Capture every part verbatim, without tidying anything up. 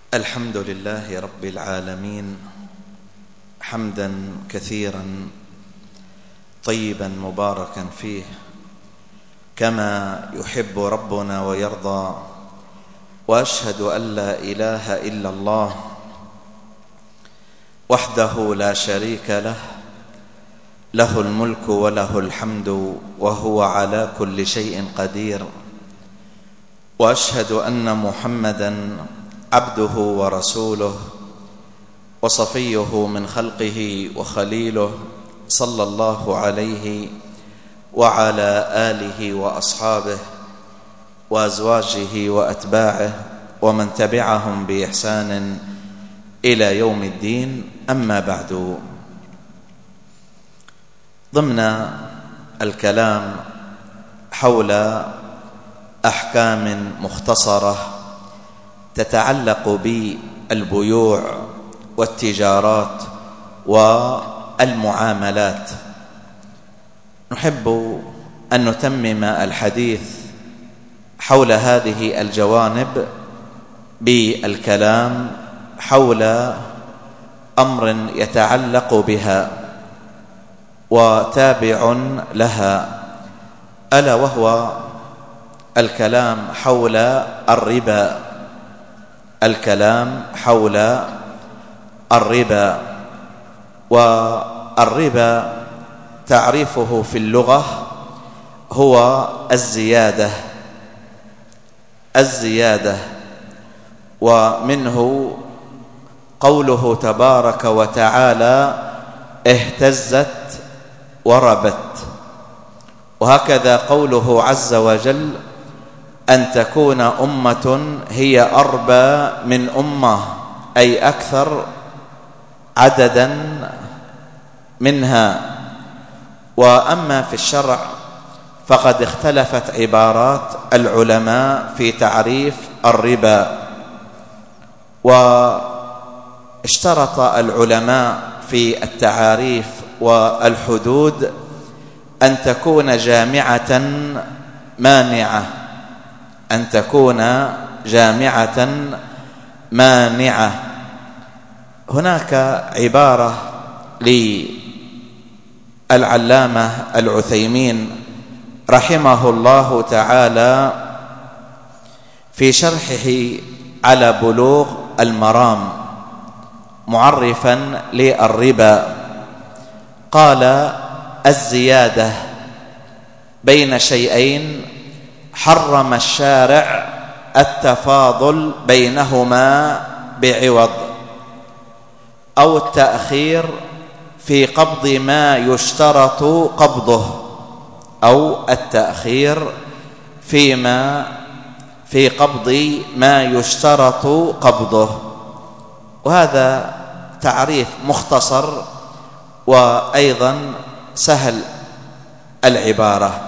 الحمد لله رب العالمين حمدا كثيرا طيبا مباركا فيه كما يحب ربنا ويرضى، وأشهد أن لا إله إلا الله وحده لا شريك له، له الملك وله الحمد وهو على كل شيء قدير. وأشهد أن محمدا عبده ورسوله وصفيه من خلقه وخليله، صلى الله عليه وعلى آله وأصحابه وأزواجه وأتباعه ومن تبعهم بإحسان إلى يوم الدين. أما بعد، ضمن الكلام حول أحكام مختصرة تتعلق بالبيوع والتجارات والمعاملات، نحب أن نتمم الحديث حول هذه الجوانب بالكلام حول أمر يتعلق بها وتابع لها، ألا وهو الكلام حول الربا. الكلام حول الربا، والربا تعريفه في اللغة هو الزيادة الزيادة ومنه قوله تبارك وتعالى: اهتزت وربت. وهكذا قوله عز وجل: أن تكون أمة هي أربى من أمة، أي أكثر عددا منها. وأما في الشرع فقد اختلفت عبارات العلماء في تعريف الربا، واشترط العلماء في التعاريف والحدود أن تكون جامعة مانعة أن تكون جامعة مانعة. هناك عبارة للعلامة العثيمين رحمه الله تعالى في شرحه على بلوغ المرام معرفا للربا، قال: الزيادة بين شيئين حرم الشارع التفاضل بينهما بعوض، أو التأخير في قبض ما يشترط قبضه، أو التأخير فيما في قبض ما يشترط قبضه. وهذا تعريف مختصر وأيضا سهل العبارة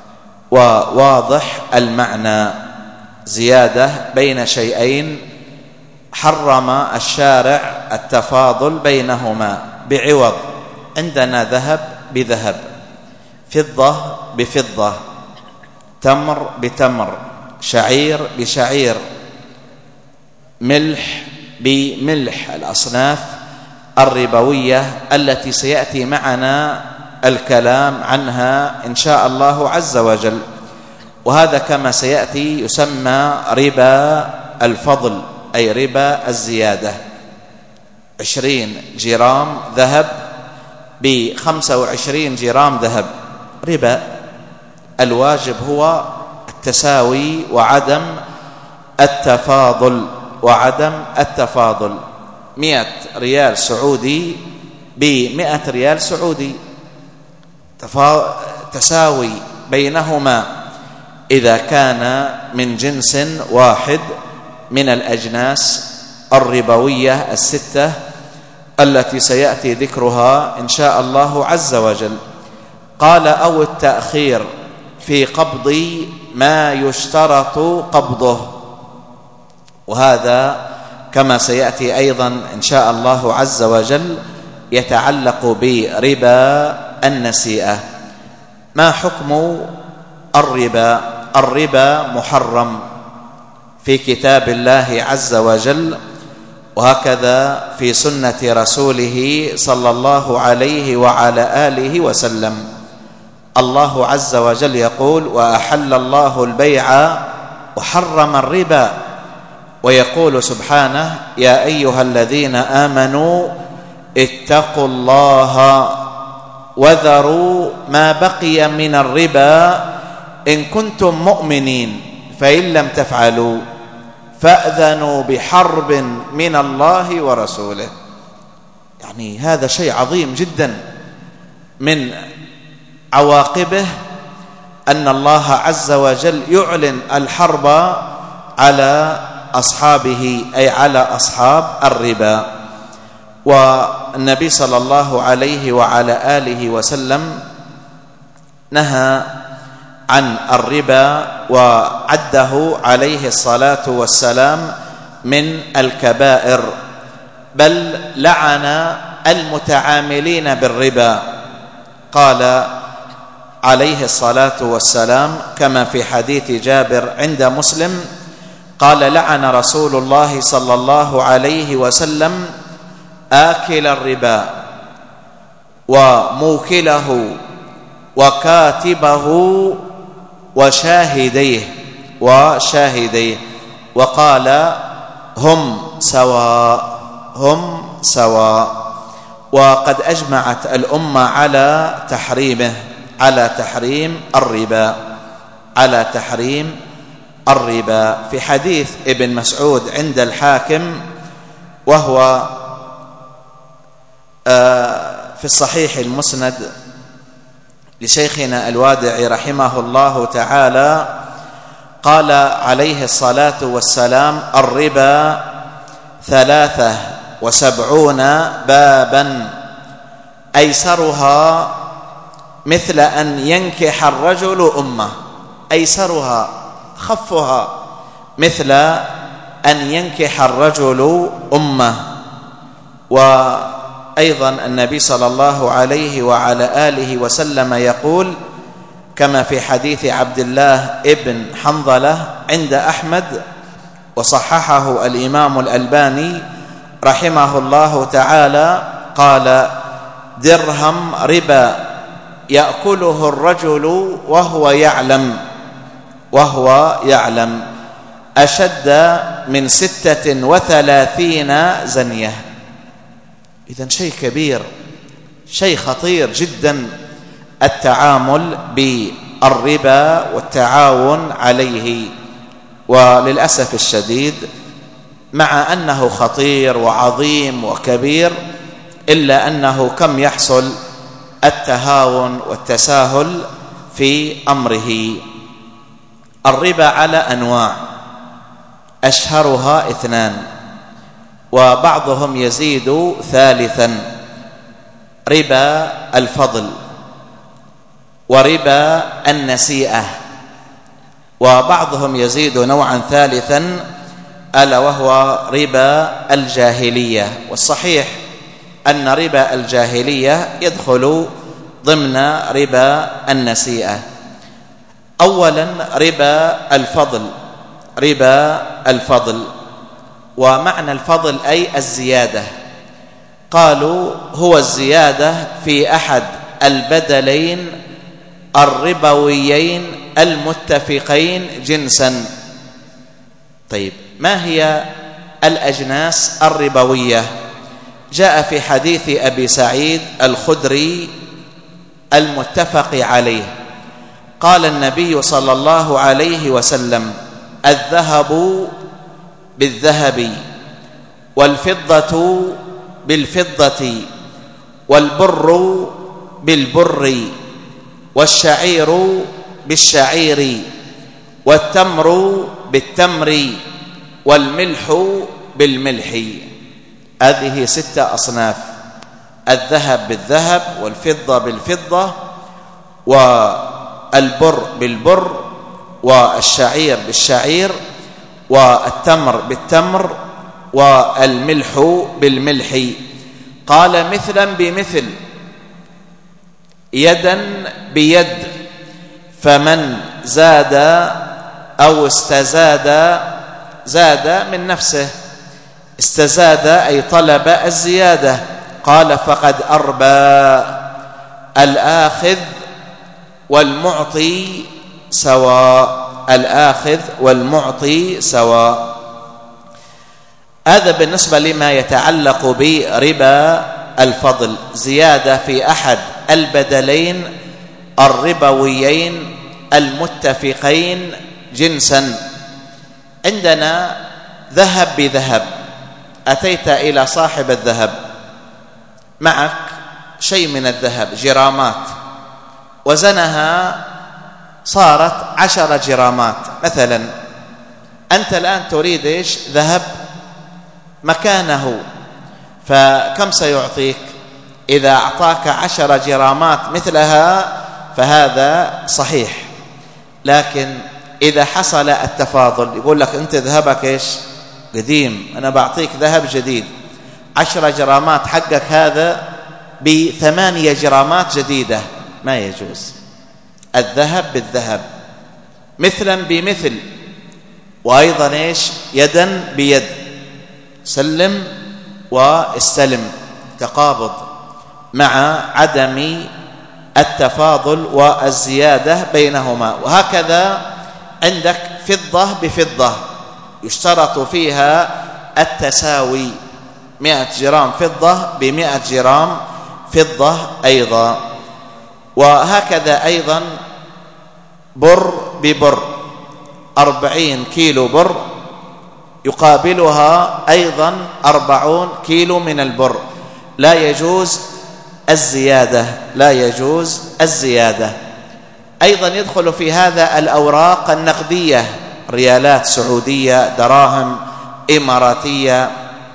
وواضح المعنى. زيادة بين شيئين حرم الشارع التفاضل بينهما بعوض، عندنا ذهب بذهب، فضة بفضة، تمر بتمر، شعير بشعير، ملح بملح، الأصناف الربوية التي سيأتي معنا الكلام عنها إن شاء الله عز وجل. وهذا كما سيأتي يسمى ربا الفضل، أي ربا الزيادة. عشرين جرام ذهب بخمسة وعشرين جرام ذهب، ربا. الواجب هو التساوي وعدم التفاضل وعدم التفاضل. مئة ريال سعودي بمئة ريال سعودي، تساوي بينهما إذا كان من جنس واحد من الأجناس الربوية الستة التي سيأتي ذكرها إن شاء الله عز وجل. قال: أو التأخير في قبض ما يشترط قبضه، وهذا كما سيأتي أيضا إن شاء الله عز وجل يتعلق بربا النسيئة. ما حكم الربا؟ الربا محرم في كتاب الله عز وجل وهكذا في سنة رسوله صلى الله عليه وعلى آله وسلم. الله عز وجل يقول: وأحل الله البيع وحرم الربا. ويقول سبحانه: يا أيها الذين آمنوا اتقوا الله وذروا ما بقي من الربا إن كنتم مؤمنين فإن لم تفعلوا فأذنوا بحرب من الله ورسوله. يعني هذا شيء عظيم جدا، من عواقبه أن الله عز وجل يعلن الحرب على أصحابه، أي على أصحاب الربا. والنبي صلى الله عليه وعلى آله وسلم نهى عن الربا وعده عليه الصلاة والسلام من الكبائر، بل لعن المتعاملين بالربا. قال عليه الصلاة والسلام كما في حديث جابر عند مسلم قال: لعن رسول الله صلى الله عليه وسلم آكل الربا وموكله وكاتبه وشاهديه وشاهديه وقال: هم سواء هم سواء. وقد أجمعت الأمة على تحريمه، على تحريم الربا، على تحريم الربا. في حديث ابن مسعود عند الحاكم، وهو في الصحيح المسند لشيخنا الوادعي رحمه الله تعالى، قال عليه الصلاة والسلام: الربا ثلاثة وسبعون بابا أيسرها مثل أن ينكح الرجل أمه. أيسرها خفها مثل أن ينكح الرجل أمه. وأيضا النبي صلى الله عليه وعلى آله وسلم يقول كما في حديث عبد الله ابن حنظلة عند أحمد وصححه الإمام الألباني رحمه الله تعالى، قال: درهم ربا يأكله الرجل وهو يعلم وهو يعلم أشد من ستة وثلاثين زنية. إذن شيء كبير، شيء خطير جدا التعامل بالربا والتعاون عليه. وللأسف الشديد مع أنه خطير وعظيم وكبير، إلا أنه كم يحصل التهاون والتساهل في أمره. الربا على أنواع، أشهرها اثنان وبعضهم يزيد ثالثا: ربا الفضل وربا النسيئة، وبعضهم يزيد نوعا ثالثا ألا وهو ربا الجاهلية. والصحيح أن ربا الجاهلية يدخل ضمن ربا النسيئة. أولا ربا الفضل، ربا الفضل، ومعنى الفضل أي الزيادة. قالوا هو الزيادة في أحد البدلين الربويين المتفقين جنسا. طيب، ما هي الأجناس الربوية؟ جاء في حديث أبي سعيد الخدري المتفق عليه، قال النبي صلى الله عليه وسلم: الذهب بالذهب والفضة بالفضة والبر بالبر والشعير بالشعير والتمر بالتمر والملح بالملح. هذه ستة أصناف: الذهب بالذهب والفضة بالفضة والبر بالبر والشعير بالشعير والتمر بالتمر والملح بالملح. قال: مثلا بمثل، يدا بيد، فمن زاد أو استزاد زاد من نفسه. استزاد أي طلب الزيادة. قال فقد أربى الآخذ والمعطي سواء، الآخذ والمعطي سواء. هذا بالنسبة لما يتعلق بربا الفضل، زيادة في أحد البدلين الربويين المتفقين جنسا. عندنا ذهب بذهب، أتيت إلى صاحب الذهب، معك شيء من الذهب جرامات، وزنها صارت عشر جرامات مثلا. أنت الآن تريد إيش؟ ذهب مكانه، فكم سيعطيك؟ إذا أعطاك عشر جرامات مثلها فهذا صحيح. لكن إذا حصل التفاضل، يقول لك أنت ذهبك إيش؟ قديم، أنا بعطيك ذهب جديد، عشر جرامات حقك هذا بثمانية جرامات جديدة، ما يجوز. الذهب بالذهب، مثلا بمثل، وأيضا إيش؟ يدا بيد، سلم واستلم، تقابض، مع عدم التفاضل والزيادة بينهما. وهكذا عندك فضة بفضة يشترط فيها التساوي، مئة جرام فضة بمئة جرام فضة أيضا. وهكذا أيضا بر ببر، أربعين كيلو بر يقابلها أيضا أربعون كيلو من البر، لا يجوز الزيادة، لا يجوز الزيادة. أيضا يدخل في هذا الأوراق النقدية، ريالات سعودية، دراهم إماراتية،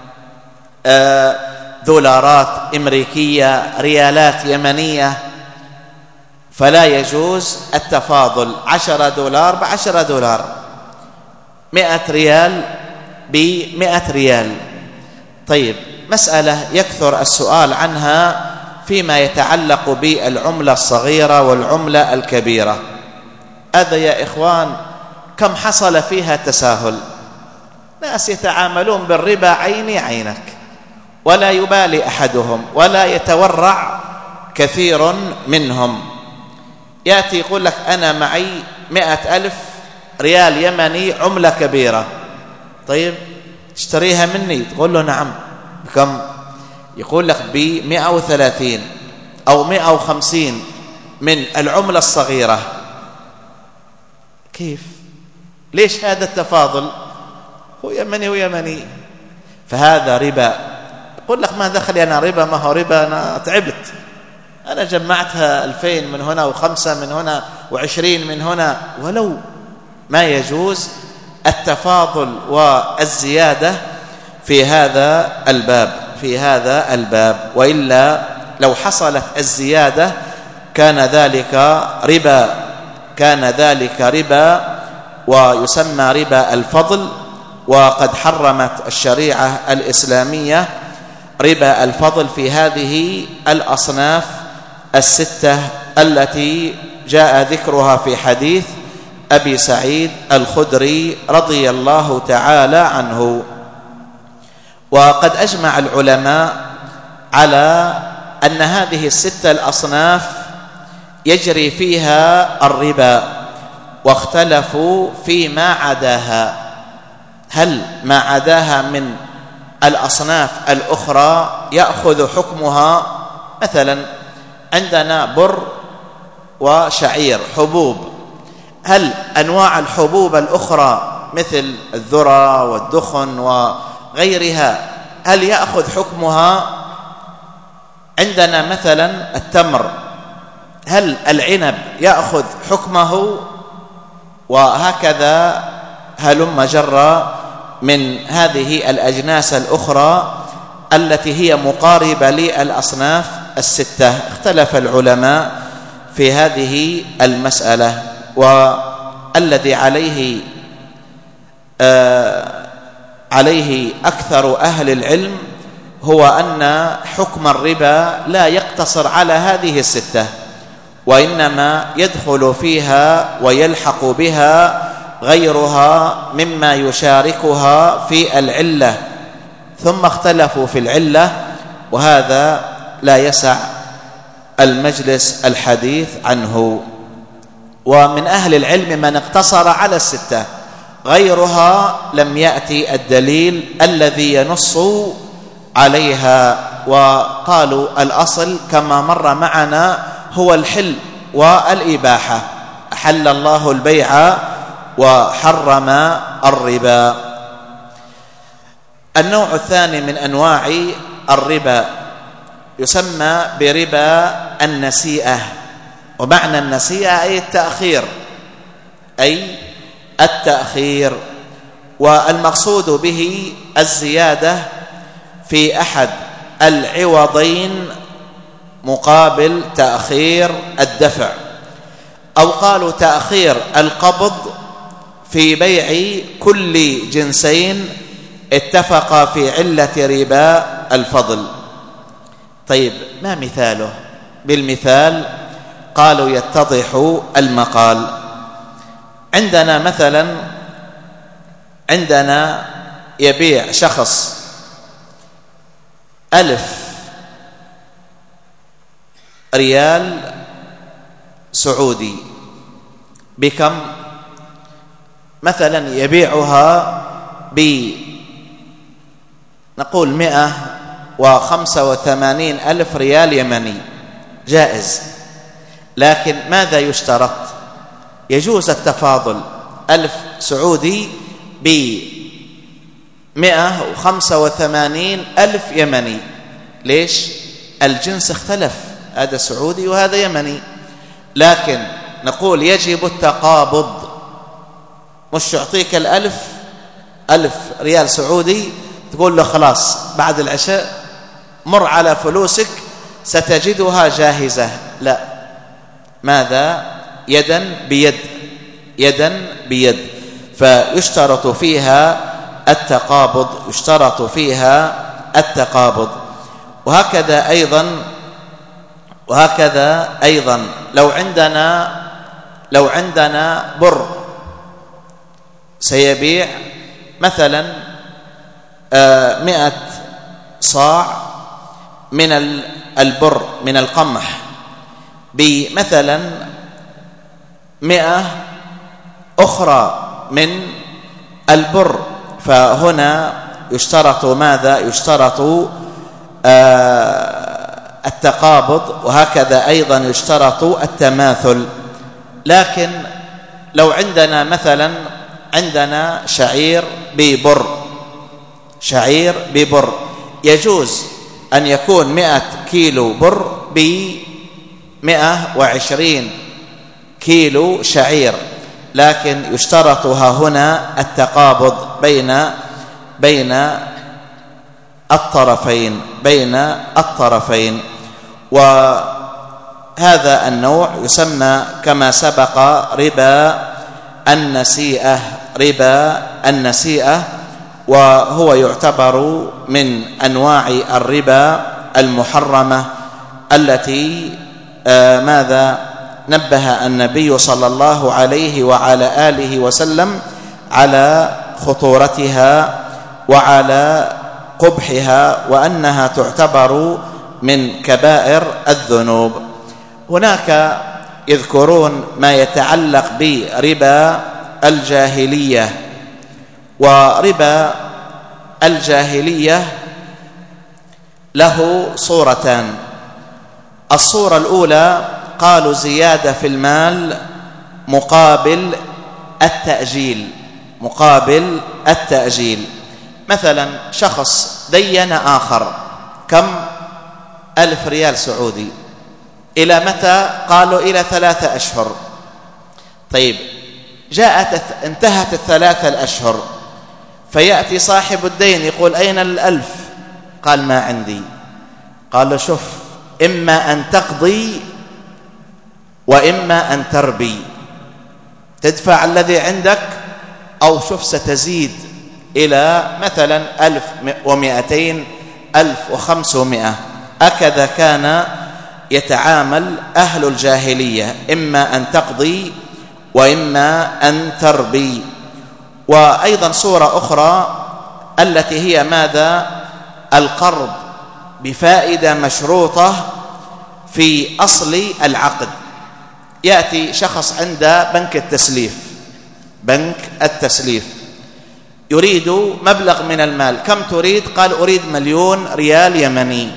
دولارات أمريكية، ريالات يمنية، فلا يجوز التفاضل، عشرة دولار بعشرة دولار، مئة ريال بمئة ريال. طيب، مسألة يكثر السؤال عنها فيما يتعلق بالعملة الصغيرة والعملة الكبيرة. هذا يا إخوان كم حصل فيها تساهل، ناس يتعاملون بالربا عيني عينك، ولا يبالي أحدهم ولا يتورع كثير منهم. يأتي يقول لك أنا معي مئة ألف ريال يمني عملة كبيرة، طيب اشتريها مني، تقول له نعم، بكم؟ يقول لك بمئة وثلاثين أو مئة وخمسين من العملة الصغيرة. كيف؟ ليش هذا التفاضل؟ هو يمني ويمني، فهذا ربا. يقول لك ما دخلي أنا ربا، ما هو ربا، أنا تعبت، أنا جمعتها ألفين من هنا وخمسة من هنا وعشرين من هنا. ولو ما يجوز التفاضل والزيادة في هذا الباب، في هذا الباب، وإلا لو حصلت الزيادة كان ذلك ربا، كان ذلك ربا ويسمى ربا الفضل. وقد حرمت الشريعة الإسلامية ربا الفضل في هذه الأصناف الستة التي جاء ذكرها في حديث أبي سعيد الخدري رضي الله تعالى عنه. وقد أجمع العلماء على أن هذه الستة الأصناف يجري فيها الربا، واختلفوا فيما عداها، هل ما عداها من الأصناف الأخرى يأخذ حكمها؟ مثلا عندنا بر وشعير، حبوب، هل أنواع الحبوب الأخرى مثل الذرة والدخن وغيرها هل يأخذ حكمها؟ عندنا مثلا التمر، هل العنب يأخذ حكمه؟ وهكذا هلم جرى من هذه الأجناس الأخرى التي هي مقاربة للأصناف الستة. اختلف العلماء في هذه المسألة، والذي عليه آه عليه أكثر أهل العلم هو أن حكم الربا لا يقتصر على هذه الستة، وإنما يدخل فيها ويلحق بها غيرها مما يشاركها في العلة ثم اختلفوا في العلة، وهذا لا يسع المجلس الحديث عنه. ومن أهل العلم من اقتصر على الستة، غيرها لم يأتي الدليل الذي ينص عليها، وقالوا الأصل كما مر معنا هو الحل والإباحة، أحل الله البيع وحرم الربا. النوع الثاني من أنواع الربا يسمى بربا النسيئة، ومعنى النسيئة أي التأخير، أي التأخير، والمقصود به الزيادة في أحد العوضين مقابل تأخير الدفع، أو قالوا تأخير القبض في بيع كل جنسين اتفقا في علة ربا الفضل. طيب، ما مثاله؟ بالمثال قالوا يتضح المقال. عندنا مثلا عندنا يبيع شخص ألف ريال سعودي بكم؟ مثلا يبيعها ب نقول مئة وخمسة وثمانين ألف ريال يمني، جائز. لكن ماذا يشترط؟ يجوز التفاضل، ألف سعودي بمئة وخمسة وثمانين ألف يمني. ليش؟ الجنس اختلف، هذا سعودي وهذا يمني. لكن نقول يجب التقابض، مش يعطيك الألف ألف ريال سعودي تقول له خلاص بعد العشاء مر على فلوسك ستجدها جاهزة، لا، ماذا؟ يدا بيد، يدا بيد. فيشترط فيها التقابض، يشترط فيها التقابض. وهكذا أيضا وهكذا أيضا لو عندنا لو عندنا بر سيبيع مثلا مئة صاع من البر من القمح بمثلا مئة أخرى من البر، فهنا يشترط ماذا؟ يشترط التقابض، وهكذا أيضا يشترط التماثل. لكن لو عندنا مثلا عندنا شعير ببر شعير ببر يجوز أن يكون مئة كيلو بر بمئة وعشرين كيلو شعير، لكن يشترط ها هنا التقابض بين بين الطرفين بين الطرفين. وهذا النوع يسمى كما سبق ربا النسيئة ربا النسيئة وهو يعتبر من أنواع الربا المحرمة التي آه ماذا نبه النبي صلى الله عليه وعلى آله وسلم على خطورتها وعلى قبحها، وأنها تعتبر من كبائر الذنوب. هناك يذكرون ما يتعلق بربا الجاهلية، وربا الجاهلية له صورتان. الصورة الأولى قالوا زيادة في المال مقابل التأجيل مقابل التأجيل. مثلا شخص دين آخر كم؟ ألف ريال سعودي. إلى متى؟ قالوا إلى ثلاثة أشهر. طيب، جاءت انتهت الثلاثة الأشهر، فيأتي صاحب الدين يقول أين الألف؟ قال ما عندي. قال له شوف، إما أن تقضي وإما أن تربي، تدفع الذي عندك أو شوف ستزيد إلى مثلا ألف ومئتين ألف وخمسمائة. هكذا كان يتعامل أهل الجاهلية، إما أن تقضي وإما أن تربي. وأيضا صورة أخرى التي هي ماذا؟ القرض بفائدة مشروطة في أصل العقد. يأتي شخص عند بنك التسليف بنك التسليف يريد مبلغ من المال. كم تريد؟ قال أريد مليون ريال يمني.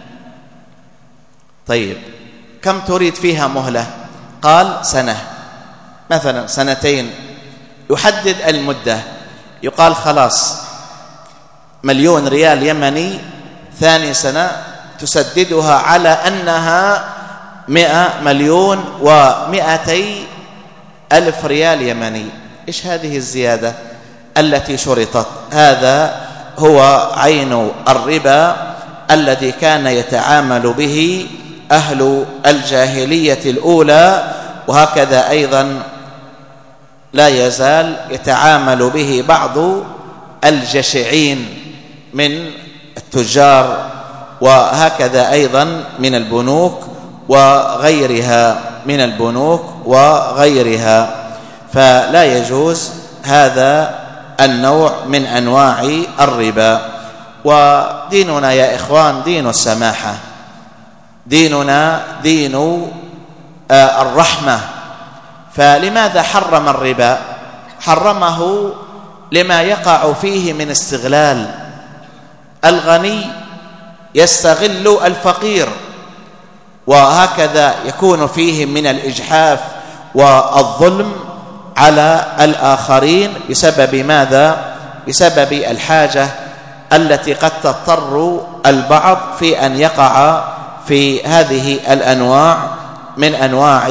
طيب كم تريد فيها مهلة؟ قال سنة مثلا، سنتين. يحدد المدة، يقال خلاص مليون ريال يمني ثاني سنة تسددها على أنها مئة مليون ومئتي ألف ريال يمني. إيش هذه الزيادة التي شرطت؟ هذا هو عين الربا الذي كان يتعامل به أهل الجاهلية الأولى، وهكذا أيضا لا يزال يتعامل به بعض الجشعين من التجار، وهكذا أيضا من البنوك وغيرها من البنوك وغيرها. فلا يجوز هذا النوع من أنواع الربا. وديننا يا إخوان دين السماحة، ديننا دين الرحمة. فلماذا حرم الربا؟ حرمه لما يقع فيه من استغلال. الغني يستغل الفقير، وهكذا يكون فيه من الإجحاف والظلم على الآخرين بسبب ماذا؟ بسبب الحاجة التي قد تضطر البعض في أن يقع في هذه الأنواع من أنواع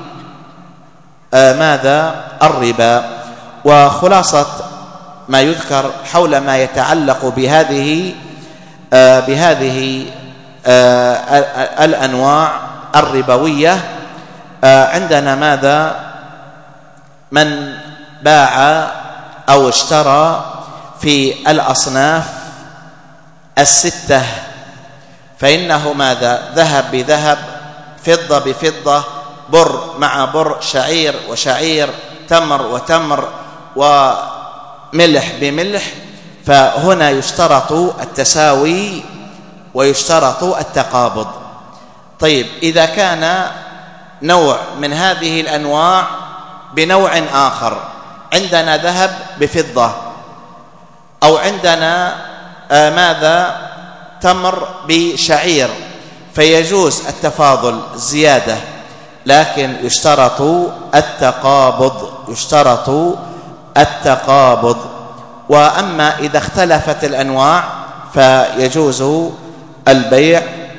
آه ماذا؟ الربا. وخلاصة ما يذكر حول ما يتعلق بهذه آه بهذه آه الأنواع الربوية، آه عندنا ماذا؟ من باع أو اشترى في الأصناف الستة فإنه ماذا؟ ذهب بذهب، فضة بفضة، بر مع بر، شعير وشعير، تمر وتمر، وملح بملح. فهنا يشترط التساوي ويشترط التقابض. طيب إذا كان نوع من هذه الأنواع بنوع آخر، عندنا ذهب بفضة، أو عندنا آه ماذا؟ تمر بشعير، فيجوز التفاضل الزيادة، لكن يشترط التقابض يشترط التقابض. وأما إذا اختلفت الأنواع فيجوز البيع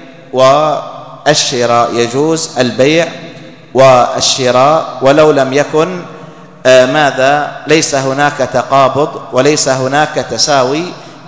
والشراء، يجوز البيع والشراء ولو لم يكن آه ماذا؟ ليس هناك تقابض وليس هناك تساوي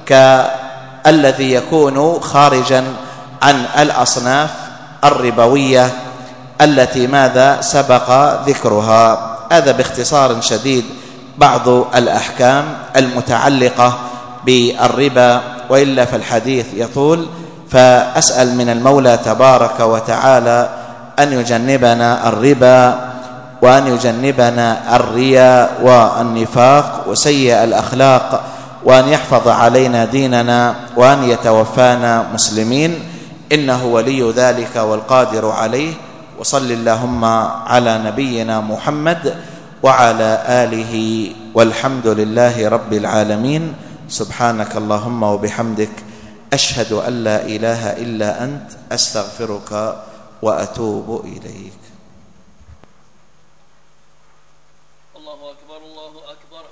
كالذي يكون خارجا عن الأصناف الربوية التي ماذا؟ سبق ذكرها. هذا باختصار شديد بعض الأحكام المتعلقة بالربا، وإلا فالحديث يطول. فأسأل من المولى تبارك وتعالى أن يجنبنا الربا، وأن يجنبنا الرياء والنفاق وسيء الأخلاق، وأن يحفظ علينا ديننا، وأن يتوفانا مسلمين، إنه ولي ذلك والقادر عليه. وصل اللهم على نبينا محمد وعلى آله، والحمد لله رب العالمين. سبحانك اللهم وبحمدك، أشهد أن لا إله إلا أنت، أستغفرك وأتوب إليك. الله أكبر، الله أكبر.